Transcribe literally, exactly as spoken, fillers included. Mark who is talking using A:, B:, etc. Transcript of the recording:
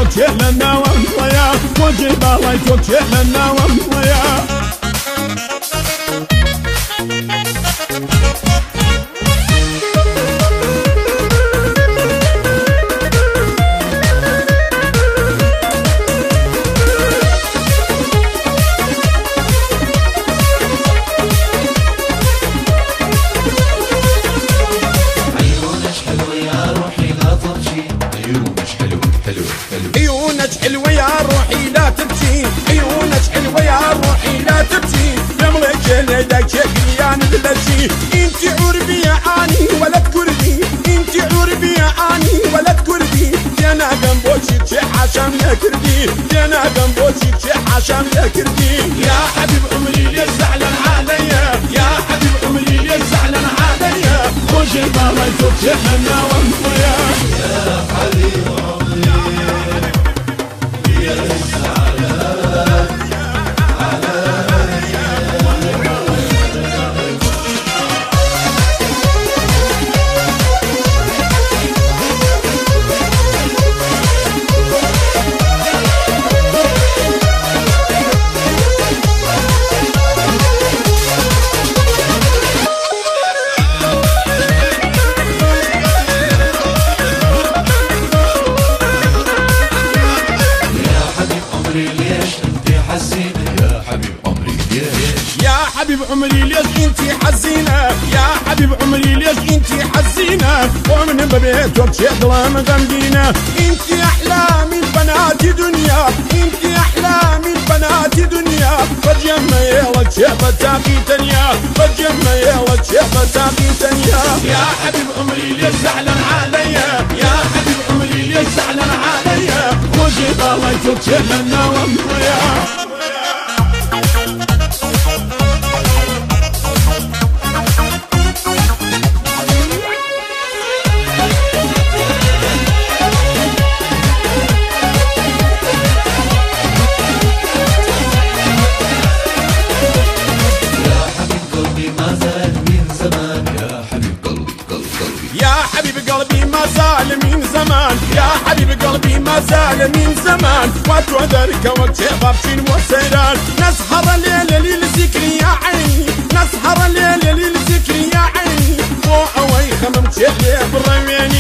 A: لنا ومضيا وجيب الله يتوكل لنا ومضيا. عيونك حلوة يا روحي لا تبكي، عيونك حلوة يا روحي لا تبكي، يملك ليدك يا نبلشي. انت عربي اني ولد كردي، انت عربي اني ولد كردي، انا جنبوشي حشام يا كردي، انا جنبوشي حشام يا كردي. يا حبيب عمري ليش زعلان عليا، يا حبيب عمري ليش زعلان عليا، وجه الله يتوكل لنا ومضيا. يا حبيب عمري يا حبيب عمري ليش انتي حزينة، يا حبيب عمري ليش انتي حزينة، ومن ببيتك شغلة مغمدينة. انتي احلامي البنات دنيا، انتي احلامي البنات دنيا، فجمع يلا شيبة تاقي تنيا، فجمع يلا شيبة تاقي تنيا. يا حبيب عمري ليش زعلان عليا، يا حبيب عمري ليش زعلان عليا، وجيب الله يتوكل لنا ومضيا. يا حبيب قلبي ما زال من زمان، يا حبيب قلبي ما زال من زمان، وتودرك وقت بابشين وسيران. نسهر الليل للذكر يا عيني، نسهر الليل للذكر يا عيني، وأوي خممت لي بالرويني.